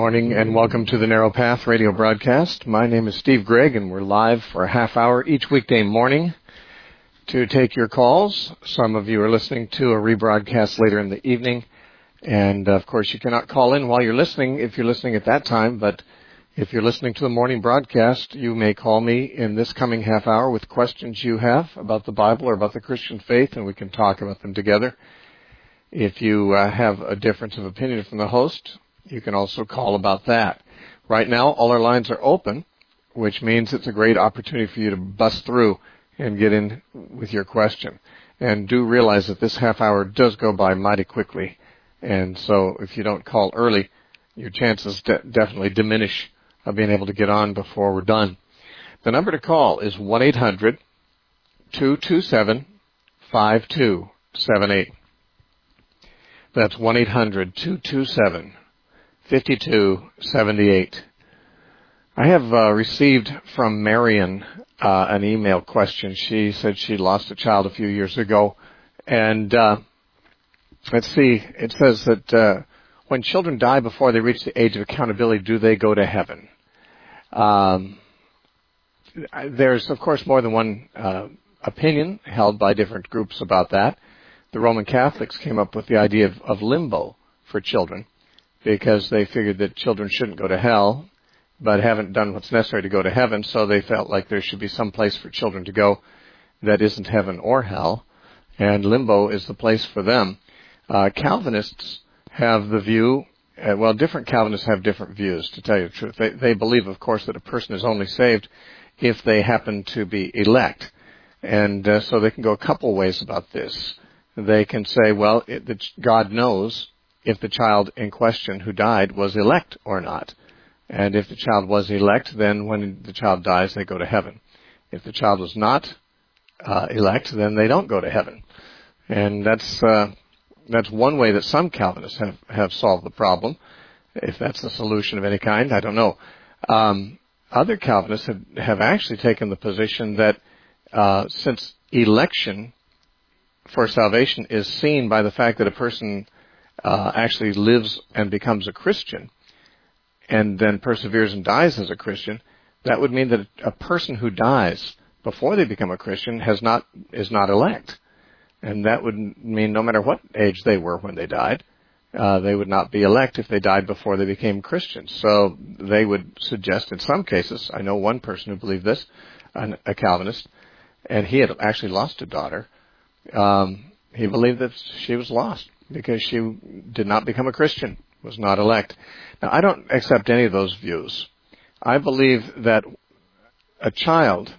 morning and welcome to the Narrow Path radio broadcast. My name is Steve Gregg and we're live for a half hour each weekday morning to take your calls. Some of you are listening to a rebroadcast later in the evening, and of course you cannot call in while you're listening if you're listening at that time, but if you're listening to the morning broadcast, you may call me in this coming half hour with questions you have about the Bible or about the Christian faith, and we can talk about them together. If you have a difference of opinion from the host, you can also call about that. Right now, all our lines are open, which means it's a great opportunity for you to bust through and get in with your question. And do realize that this half hour does go by mighty quickly. And so if you don't call early, your chances definitely diminish of being able to get on before we're done. The number to call is 1-800-227-5278. That's 1-800-227-5278. I have received from Marion an email question. She said she lost a child a few years ago. And let's see, it says that when children die before they reach the age of accountability, do they go to heaven? There's, of course, more than one opinion held by different groups about that. The Roman Catholics came up with the idea of limbo for children because they figured that children shouldn't go to hell but haven't done what's necessary to go to heaven, so they felt like there should be some place for children to go that isn't heaven or hell, and limbo is the place for them. Calvinists have the view, different Calvinists have different views, to tell you the truth. They believe, of course, that a person is only saved if they happen to be elect, and so they can go a couple ways about this. They can say, well, God knows if the child in question who died was elect or not. And if the child was elect, then when the child dies, they go to heaven. If the child was not elect, then they don't go to heaven. And that's one way that some Calvinists have solved the problem. If that's the solution of any kind, I don't know. Other Calvinists have actually taken the position that since election for salvation is seen by the fact that a person actually lives and becomes a Christian and then perseveres and dies as a Christian, that would mean that a person who dies before they become a Christian is not elect. And that would mean no matter what age they were when they died, they would not be elect if they died before they became Christians. So they would suggest in some cases, I know one person who believed this, a Calvinist, and he had actually lost a daughter. He believed that she was lost because she did not become a Christian, was not elect. Now, I don't accept any of those views. I believe that a child,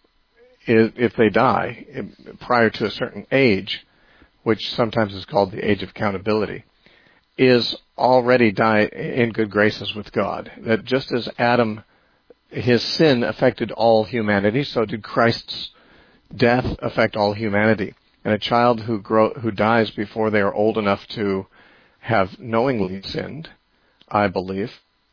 if they die prior to a certain age, which sometimes is called the age of accountability, is already in good graces with God. That just as Adam, his sin affected all humanity, so did Christ's death affect all humanity. And a child who dies before they are old enough to have knowingly sinned, I believe,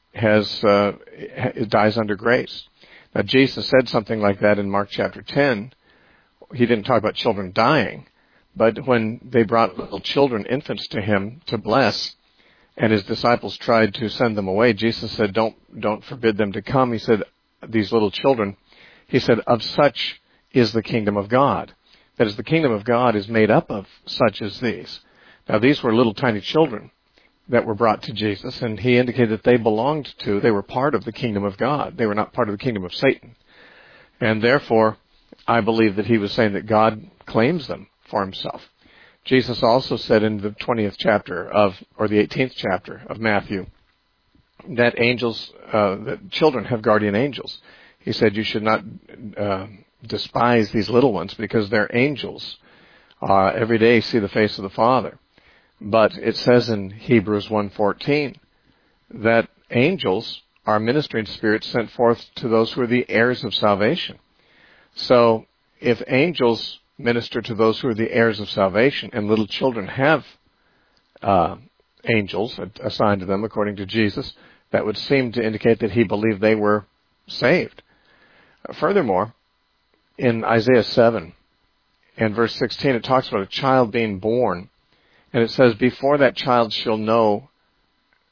dies under grace. Now, Jesus said something like that in Mark chapter 10. He didn't talk about children dying, but when they brought little children, infants, to him to bless, and his disciples tried to send them away, Jesus said, don't forbid them to come. He said, these little children, he said, of such is the kingdom of God. That is, the kingdom of God is made up of such as these. Now, these were little tiny children that were brought to Jesus, and he indicated that they were part of the kingdom of God. They were not part of the kingdom of Satan. And therefore, I believe that he was saying that God claims them for himself. Jesus also said in the 20th chapter or the 18th chapter of Matthew, that that children have guardian angels. He said you should not despise these little ones because they're angels. Every day see the face of the Father. But it says in Hebrews 1:14 that angels are ministering spirits sent forth to those who are the heirs of salvation. So if angels minister to those who are the heirs of salvation and little children have angels assigned to them according to Jesus, that would seem to indicate that he believed they were saved. Furthermore, in Isaiah 7 and verse 16, it talks about a child being born. And it says, before that child shall know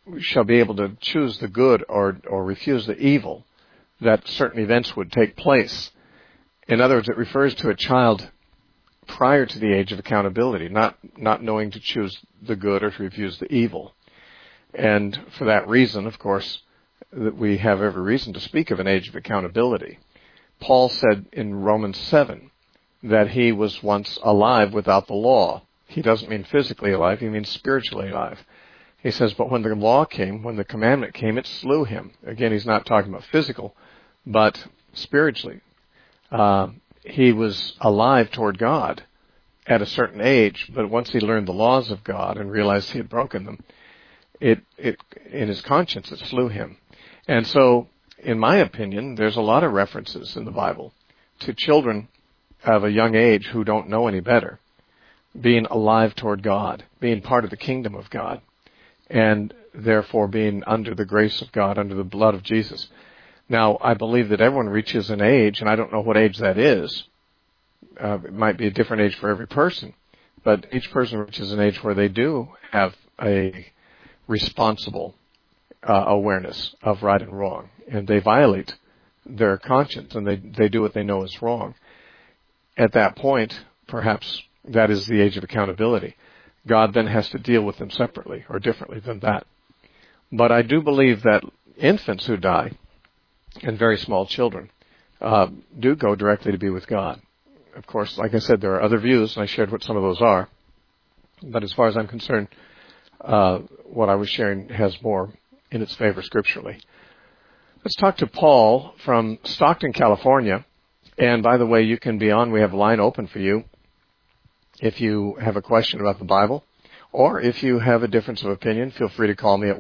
shall be able to choose the good or refuse the evil, that certain events would take place. In other words, it refers to a child prior to the age of accountability, not knowing to choose the good or to refuse the evil. And for that reason, of course, that we have every reason to speak of an age of accountability. Paul said in Romans 7 that he was once alive without the law. He doesn't mean physically alive, he means spiritually alive. He says, but when the law came, when the commandment came, it slew him. Again, he's not talking about physical, but spiritually. He was alive toward God at a certain age, but once he learned the laws of God and realized he had broken them, it in his conscience, it slew him. And so, in my opinion, there's a lot of references in the Bible to children of a young age who don't know any better, being alive toward God, being part of the kingdom of God, and therefore being under the grace of God, under the blood of Jesus. Now, I believe that everyone reaches an age, and I don't know what age that is. It might be a different age for every person, but each person reaches an age where they do have a responsible awareness of right and wrong, and they violate their conscience, and they do what they know is wrong. At that point, perhaps that is the age of accountability. God then has to deal with them separately or differently than that. But I do believe that infants who die and very small children do go directly to be with God. Of course, like I said, there are other views, and I shared what some of those are. But as far as I'm concerned, what I was sharing has more in its favor scripturally. Let's talk to Paul from Stockton, California. And by the way, you can be on. We have a line open for you if you have a question about the Bible. Or if you have a difference of opinion, feel free to call me at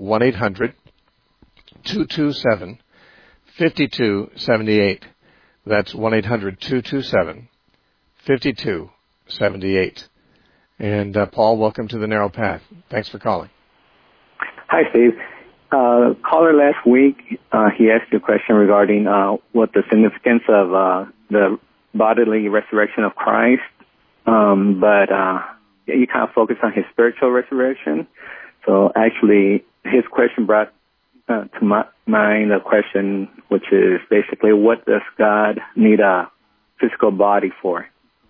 1-800-227-5278. That's 1-800-227-5278. And Paul, welcome to the Narrow Path. Thanks for calling. Hi, Steve. Caller last week, he asked a question regarding what the significance of the bodily resurrection of Christ, but you kind of focused on his spiritual resurrection. So actually, his question brought to my mind a question, which is basically, what does God need a physical body for?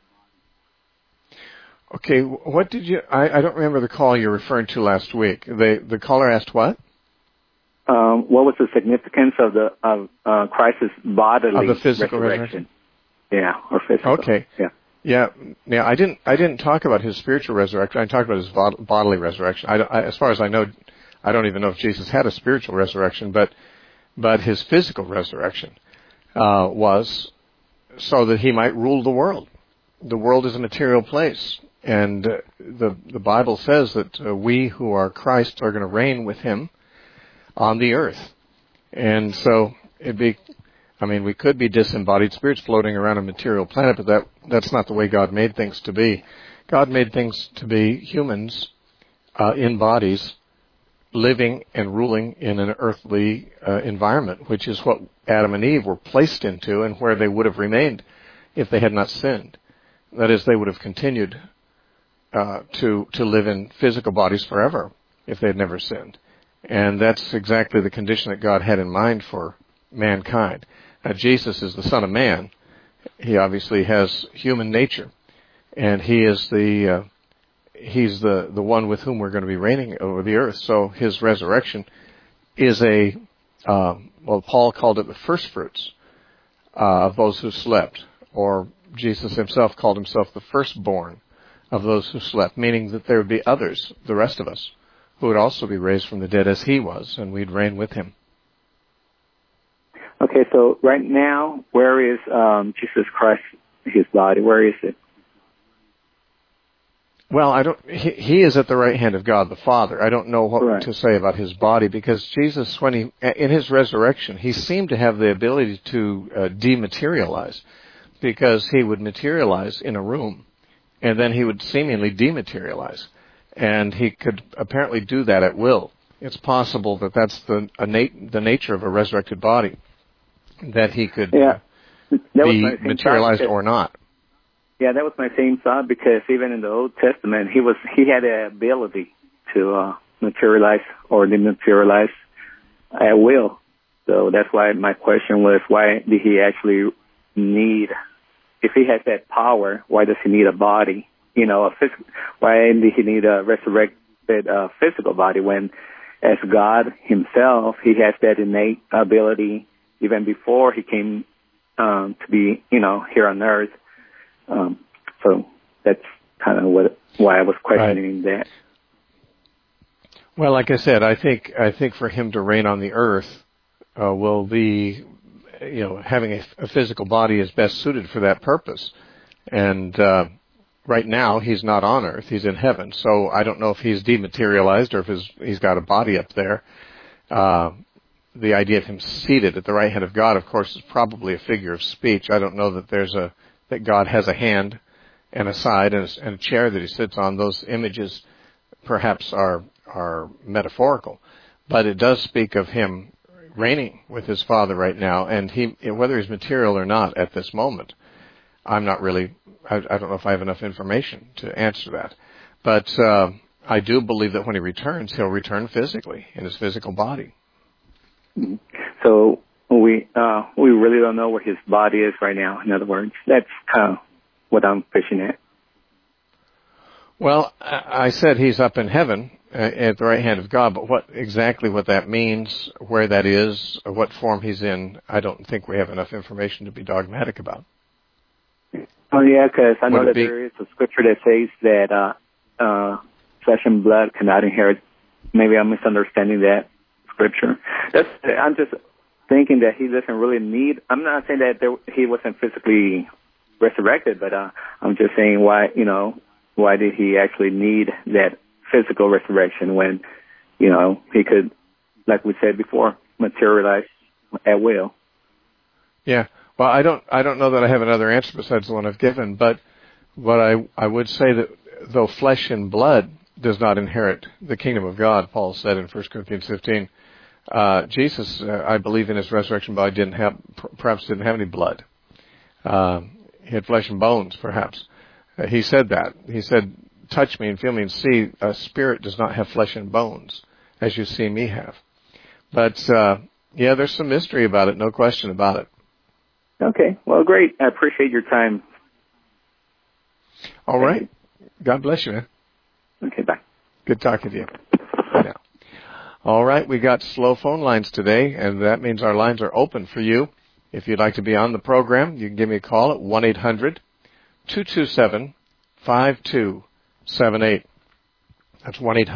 Okay, what did you? I don't remember the call you're referring to last week. The caller asked what? What was the significance of Christ's bodily of the physical resurrection? Yeah, or physical. Okay. Yeah. I didn't talk about his spiritual resurrection. I talked about his bodily resurrection. As far as I know, I don't even know if Jesus had a spiritual resurrection, but his physical resurrection was so that he might rule the world. The world is a material place, and the Bible says that we who are Christ are going to reign with him on the earth. And so we could be disembodied spirits floating around a material planet, but that's not the way God made things to be. God made things to be humans in bodies living and ruling in an earthly environment, which is what Adam and Eve were placed into and where they would have remained if they had not sinned. That is, they would have continued to live in physical bodies forever if they had never sinned. And that's exactly the condition that God had in mind for mankind. Now, Jesus is the Son of Man. He obviously has human nature, and he is he's the one with whom we're going to be reigning over the earth. So his resurrection is Paul called it the first fruits of those who slept, or Jesus himself called himself the firstborn of those who slept, meaning that there would be others, the rest of us, who would also be raised from the dead as he was, and we'd reign with him. Okay, so right now, where is Jesus Christ, his body? Where is it? Well, he is at the right hand of God the Father. I don't know what to say about his body, because Jesus, in his resurrection, he seemed to have the ability to dematerialize, because he would materialize in a room, and then he would seemingly dematerialize. And he could apparently do that at will. It's possible that that's the nature of a resurrected body, that he could be materialized or not. Yeah, that was my same thought, because even in the Old Testament, he had the ability to materialize or dematerialize at will. So that's why my question was, why did he actually need, if he has that power, why does he need a body? Why did he need a resurrected physical body when, as God himself, he has that innate ability even before he came to be, here on earth. So that's kind of why I was questioning that. Well, like I said, I think for him to reign on the earth will be, having a physical body is best suited for that purpose. And right now he's not on earth; he's in heaven. So I don't know if he's dematerialized or if he's got a body up there. The idea of him seated at the right hand of God, of course, is probably a figure of speech. I don't know that that God has a hand and a side and a chair that he sits on. Those images perhaps are metaphorical, but it does speak of him reigning with his Father right now, and whether he's material or not at this moment, I'm not really, I don't know if I have enough information to answer that. But I do believe that when he returns, he'll return physically in his physical body. So we really don't know where his body is right now. In other words, that's kind of what I'm fishing at. Well, I said he's up in heaven at the right hand of God, but what that means, where that is, what form he's in, I don't think we have enough information to be dogmatic about. Oh, yeah, because I know that there is a scripture that says that flesh and blood cannot inherit. Maybe I'm misunderstanding that scripture. I'm just thinking that he doesn't really need. I'm not saying that he wasn't physically resurrected, but I'm just saying why did he actually need that physical resurrection when he could, like we said before, materialize at will? Yeah. Well, I don't know that I have another answer besides the one I've given, but I would say that though flesh and blood does not inherit the kingdom of God, Paul said in 1 Corinthians 15, Jesus, I believe in his resurrection body perhaps didn't have any blood. He had flesh and bones, perhaps. He said that. He said, touch me and feel me and see, a spirit does not have flesh and bones, as you see me have. But, there's some mystery about it, no question about it. Okay. Well, great. I appreciate your time. All right. God bless you, man. Okay, bye. Good talking to you. Bye now. All right, we got slow phone lines today, and that means our lines are open for you. If you'd like to be on the program, you can give me a call at 1-800-227-5278. That's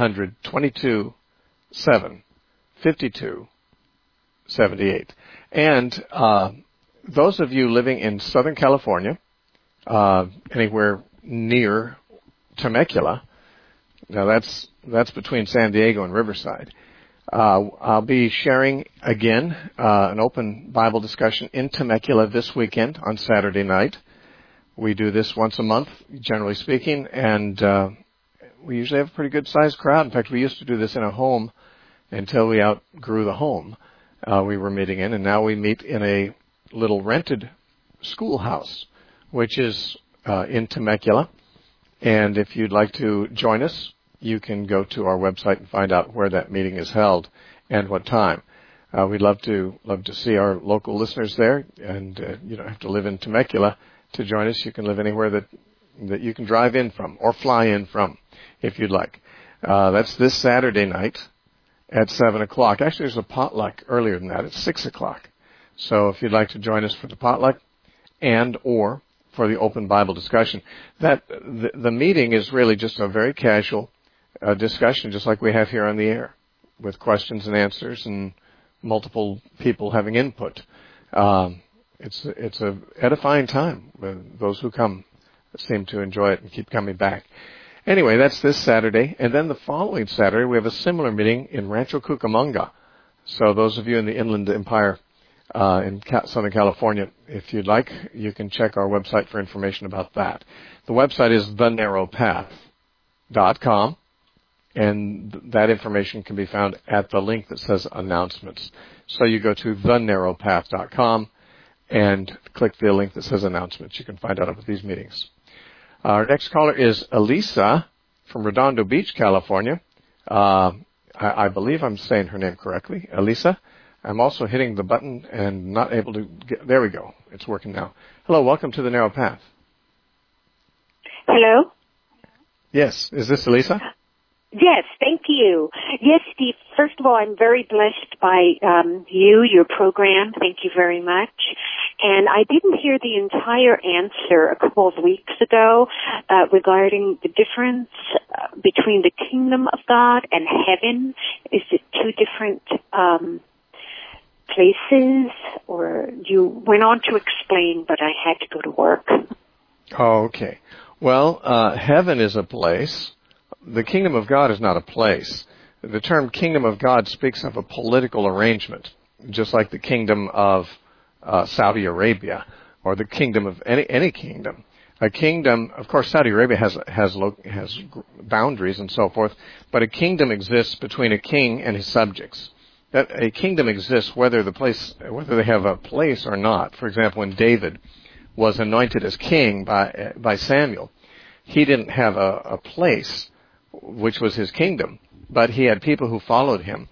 1-800-227-5278. And those of you living in Southern California, anywhere near Temecula, now that's between San Diego and Riverside. I'll be sharing again an open Bible discussion in Temecula this weekend on Saturday night. We do this once a month, generally speaking, and we usually have a pretty good sized crowd. In fact, we used to do this in a home until we outgrew the home we were meeting in, and now we meet in a little rented schoolhouse, which is in Temecula. And if you'd like to join us, you can go to our website and find out where that meeting is held and what time. We'd love to see our local listeners there, and you don't have to live in Temecula to join us. You can live anywhere that you can drive in from or fly in from, if you'd like. That's this Saturday night at 7 o'clock. Actually, there's a potluck earlier than that. It's 6 o'clock. So if you'd like to join us for the potluck and or for the open Bible discussion, the meeting is really just a very casual discussion, just like we have here on the air, with questions and answers and multiple people having input. It's a edifying time. Those who come seem to enjoy it and keep coming back. Anyway, that's this Saturday, and then the following Saturday we have a similar meeting in Rancho Cucamonga. So those of you in the Inland Empire in Southern California, if you'd like, you can check our website for information about that. The website is thenarrowpath.com, and that information can be found at the link that says announcements. So you go to thenarrowpath.com and click the link that says announcements. You can find out about these meetings. Our next caller is Elisa from Redondo Beach, California. I believe I'm saying her name correctly, Elisa. I'm also hitting the button and not able to get, there we go. It's working now. Hello, welcome to the Narrow Path. Hello? Yes, is this Elisa? Yes, thank you. Yes, Steve, first of all, I'm very blessed by your program. Thank you very much. And I didn't hear the entire answer a couple of weeks ago regarding the difference between the kingdom of God and heaven. Is it two different places? Or you went on to explain, but I had to go to work. Oh, okay. Well, heaven is a place. The kingdom of God is not a place. The term kingdom of God speaks of a political arrangement, just like the kingdom of Saudi Arabia or the kingdom of any kingdom. A kingdom, of course, Saudi Arabia has boundaries and so forth, but a kingdom exists between a king and his subjects. That a kingdom exists whether they have a place or not. For example, when David was anointed as king by Samuel, he didn't have a place, which was his kingdom, but he had people who followed him,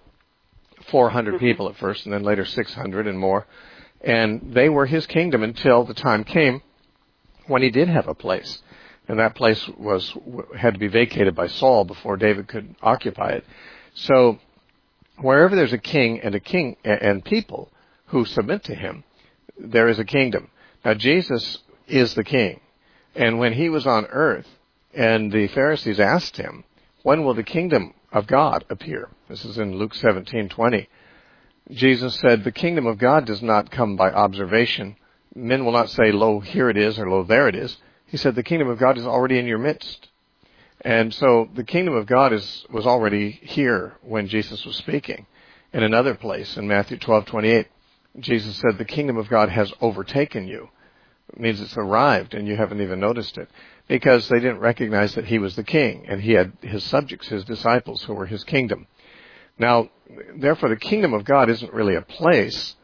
400 people at first, and then later 600 and more, and they were his kingdom until the time came when he did have a place, and that place had to be vacated by Saul before David could occupy it. So wherever there's a king and people who submit to him, there is a kingdom. Now Jesus is the king, and when he was on earth, and the Pharisees asked him, when will the kingdom of God appear? This is in Luke 17:20. Jesus said, the kingdom of God does not come by observation. Men will not say, lo, here it is, or lo, there it is. He said, the kingdom of God is already in your midst. And so the kingdom of God was already here when Jesus was speaking. In another place, in Matthew 12:28, Jesus said, the kingdom of God has overtaken you. It means it's arrived and you haven't even noticed it, because they didn't recognize that he was the king and he had his subjects, his disciples, who were his kingdom. Now, therefore, the kingdom of God isn't really a place.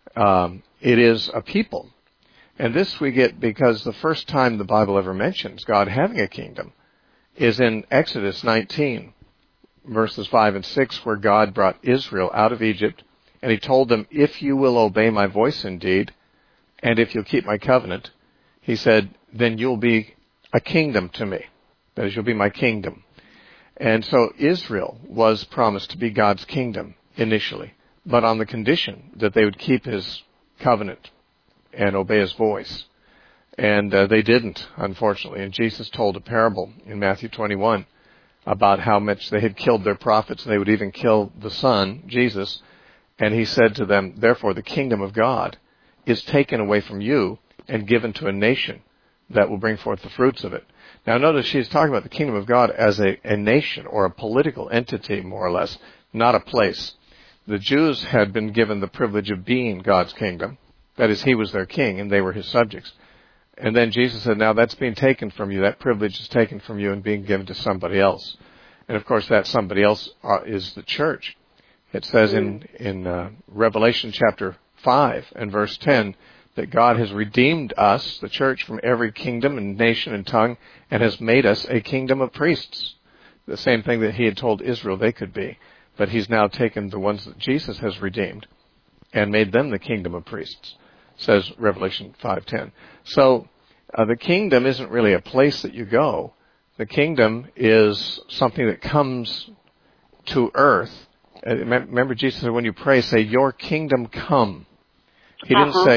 It is a people. And this we get because the first time the Bible ever mentions God having a kingdom is in Exodus 19, verses 5 and 6, where God brought Israel out of Egypt, and he told them, if you will obey my voice indeed, and if you'll keep my covenant, he said, then you'll be a kingdom to me. That is, you'll be my kingdom. And so Israel was promised to be God's kingdom initially, but on the condition that they would keep his covenant and obey his voice. And they didn't, unfortunately. And Jesus told a parable in Matthew 21 about how much they had killed their prophets, and they would even kill the Son, Jesus. And he said to them, therefore the kingdom of God is taken away from you and given to a nation that will bring forth the fruits of it. Now notice she's talking about the kingdom of God as a nation or a political entity, more or less, not a place. The Jews had been given the privilege of being God's kingdom. That is, he was their king and they were his subjects. And then Jesus said, now that's being taken from you. That privilege is taken from you and being given to somebody else. And of course that somebody else is the church. It says in Revelation chapter 5 and verse 10, that God has redeemed us, the church, from every kingdom and nation and tongue, and has made us a kingdom of priests. The same thing that he had told Israel they could be. But he's now taken the ones that Jesus has redeemed and made them the kingdom of priests, says Revelation 5:10. So the kingdom isn't really a place that you go. The kingdom is something that comes to earth. Remember Jesus said, when you pray, say, your kingdom come. He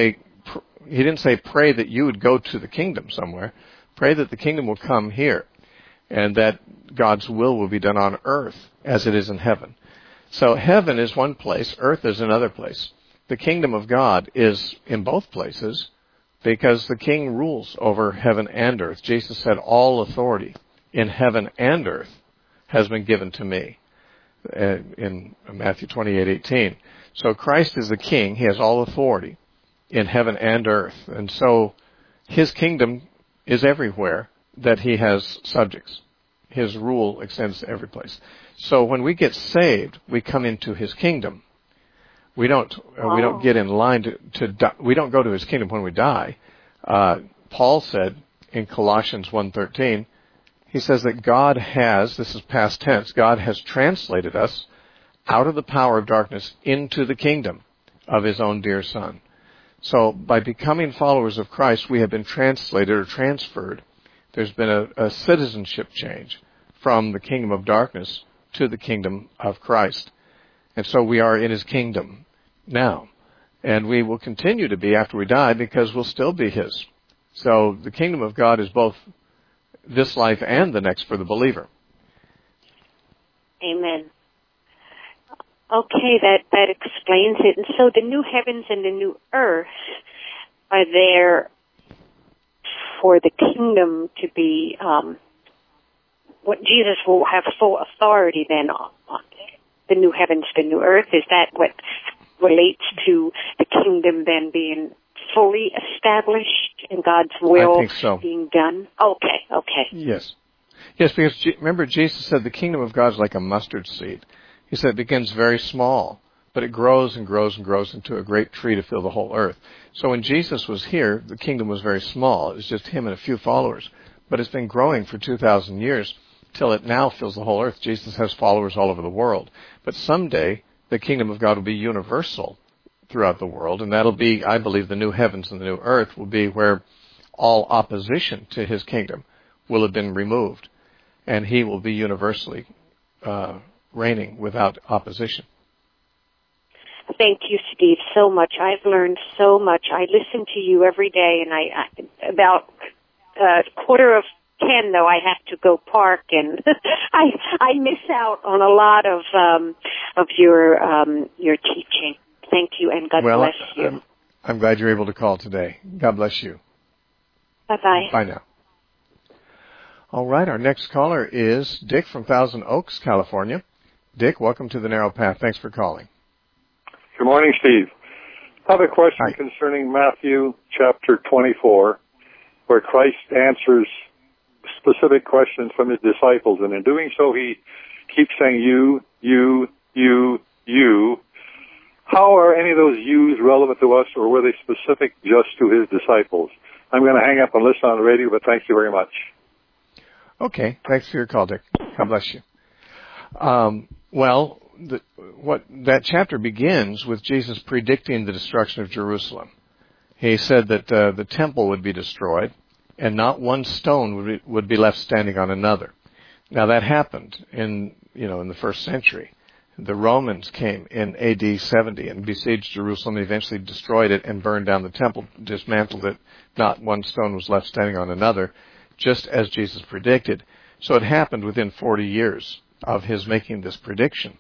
didn't say pray that you would go to the kingdom somewhere. Pray that the kingdom will come here and that God's will be done on earth as it is in heaven. So heaven is one place, earth is another place. The kingdom of God is in both places because the king rules over heaven and earth. Jesus said, all authority in heaven and earth has been given to me in Matthew 28:18. So Christ is the king. He has all authority in heaven and earth. And so his kingdom is everywhere that he has subjects. His rule extends to every place. So when we get saved, we come into his kingdom. We don't get in line we don't go to his kingdom when we die. Paul said in Colossians 1:13, he says that God has, this is past tense, God has translated us out of the power of darkness into the kingdom of his own dear Son. So by becoming followers of Christ, we have been translated or transferred. There's been a citizenship change from the kingdom of darkness to the kingdom of Christ. And so we are in his kingdom now. And we will continue to be after we die because we'll still be his. So the kingdom of God is both this life and the next for the believer. Amen. Okay, that explains it. And so the new heavens and the new earth are there for the kingdom to be, what Jesus will have full authority then on the new heavens, the new earth. Is that what relates to the kingdom then being fully established and God's will I think so. being done? Okay. Yes. Yes, because remember Jesus said the kingdom of God is like a mustard seed. He said it begins very small, but it grows and grows and grows into a great tree to fill the whole earth. So when Jesus was here, the kingdom was very small. It was just him and a few followers. But it's been growing for 2,000 years till it now fills the whole earth. Jesus has followers all over the world. But someday, the kingdom of God will be universal throughout the world, and that'll be, I believe, the new heavens and the new earth will be where all opposition to his kingdom will have been removed, and he will be universally reigning without opposition. Thank you, Steve, so much. I've learned so much. I listen to you every day, and I about 9:45, though, I have to go park, and I miss out on a lot of your teaching. Thank you, and God bless you. I'm glad you're able to call today. God bless you. Bye-bye. Bye now. All right, our next caller is Dick from Thousand Oaks, California. Dick, welcome to the Narrow Path. Thanks for calling. Good morning, Steve. I have a question concerning Matthew chapter 24, where Christ answers specific questions from his disciples, and in doing so, he keeps saying you. How are any of those yous relevant to us, or were they specific just to his disciples? I'm going to hang up and listen on the radio, but thank you very much. Okay, thanks for your call, Dick. God bless you. That chapter begins with Jesus predicting the destruction of Jerusalem. He said that the temple would be destroyed, and not one stone would be left standing on another. Now that happened in the first century. The Romans came in AD 70 and besieged Jerusalem, eventually destroyed it and burned down the temple, dismantled it. Not one stone was left standing on another, just as Jesus predicted. So it happened within 40 years of his making this prediction.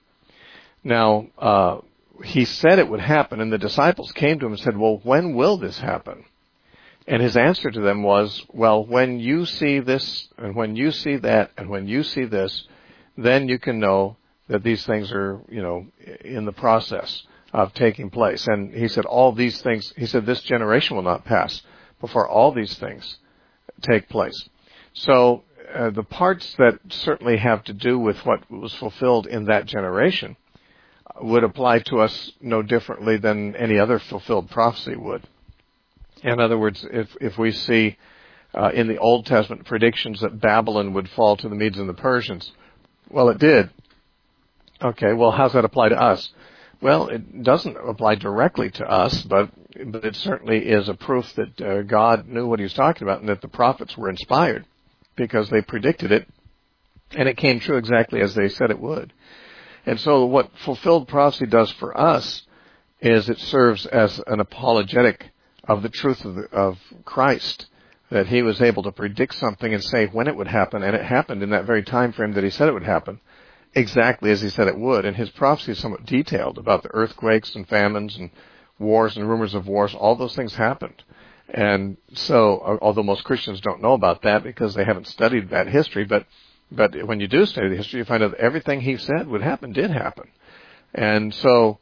Now, he said it would happen, and the disciples came to him and said, well, when will this happen? And his answer to them was, well, when you see this, and when you see that, and when you see this, then you can know that these things are, in the process of taking place. And he said, all these things, he said, this generation will not pass before all these things take place. So the parts that certainly have to do with what was fulfilled in that generation would apply to us no differently than any other fulfilled prophecy would. In other words, if we see in the Old Testament predictions that Babylon would fall to the Medes and the Persians, well, it did. Okay, well, how's that apply to us? Well, it doesn't apply directly to us, but it certainly is a proof that God knew what he was talking about and that the prophets were inspired because they predicted it, and it came true exactly as they said it would. And so what fulfilled prophecy does for us is it serves as an apologetic of the truth of Christ, that he was able to predict something and say when it would happen, and it happened in that very time frame that he said it would happen, exactly as he said it would. And his prophecy is somewhat detailed about the earthquakes and famines and wars and rumors of wars. All those things happened. And so, although most Christians don't know about that because they haven't studied that history, but when you do study the history, you find out that everything he said would happen did happen. And so,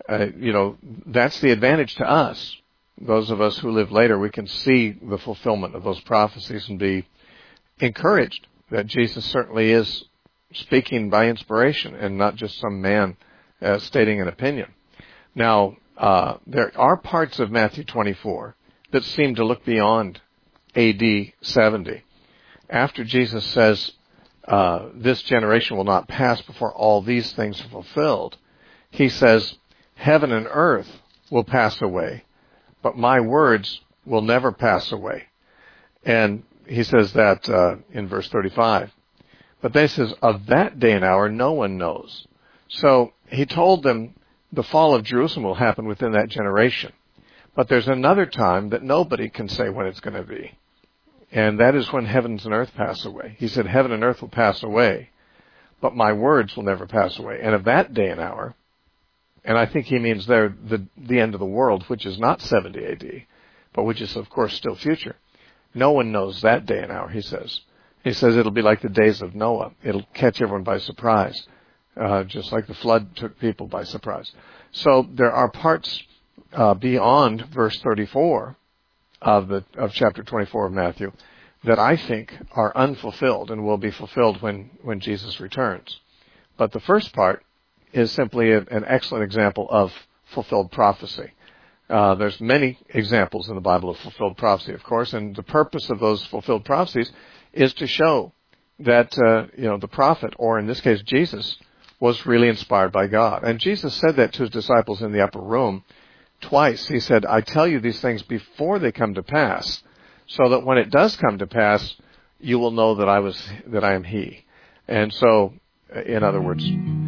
that's the advantage to us. Those of us who live later, we can see the fulfillment of those prophecies and be encouraged that Jesus certainly is speaking by inspiration and not just some man stating an opinion. Now, there are parts of Matthew 24 that seem to look beyond AD 70. After Jesus says, this generation will not pass before all these things are fulfilled, he says, heaven and earth will pass away, but my words will never pass away. And he says that in verse 35. But then he says, of that day and hour no one knows. So he told them the fall of Jerusalem will happen within that generation. But there's another time that nobody can say when it's going to be. And that is when heavens and earth pass away. He said, heaven and earth will pass away, but my words will never pass away. And of that day and hour, and I think he means there the end of the world, which is not 70 AD, but which is, of course, still future. No one knows that day and hour, he says. He says it'll be like the days of Noah. It'll catch everyone by surprise, just like the flood took people by surprise. So there are parts beyond verse 34 of chapter 24 of Matthew that I think are unfulfilled and will be fulfilled when Jesus returns. But the first part is simply an excellent example of fulfilled prophecy. There's many examples in the Bible of fulfilled prophecy, of course, and the purpose of those fulfilled prophecies is to show that the prophet, or in this case Jesus, was really inspired by God. And Jesus said that to his disciples in the upper room twice. He said, I tell you these things before they come to pass, so that when it does come to pass, you will know that I am he. And so, in other words,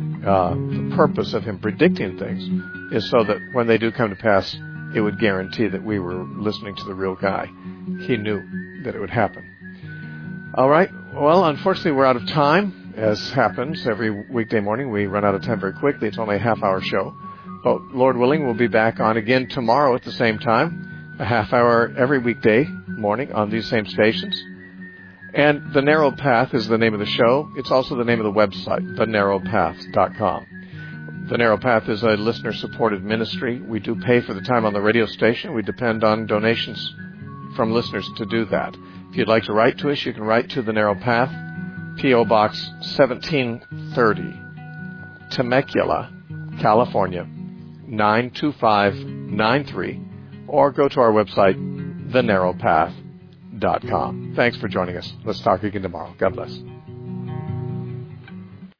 the purpose of him predicting things is so that when they do come to pass, it would guarantee that we were listening to the real guy. He knew that it would happen. All right. Well, unfortunately, we're out of time, as happens every weekday morning. We run out of time very quickly. It's only a half-hour show. But Lord willing, we'll be back on again tomorrow at the same time, a half hour every weekday morning on these same stations. And The Narrow Path is the name of the show. It's also the name of the website, thenarrowpath.com. The Narrow Path is a listener-supported ministry. We do pay for the time on the radio station. We depend on donations from listeners to do that. If you'd like to write to us, you can write to The Narrow Path, P.O. Box 1730, Temecula, California, 92593, or go to our website, thenarrowpath.com. Thanks for joining us. Let's talk again tomorrow. God bless.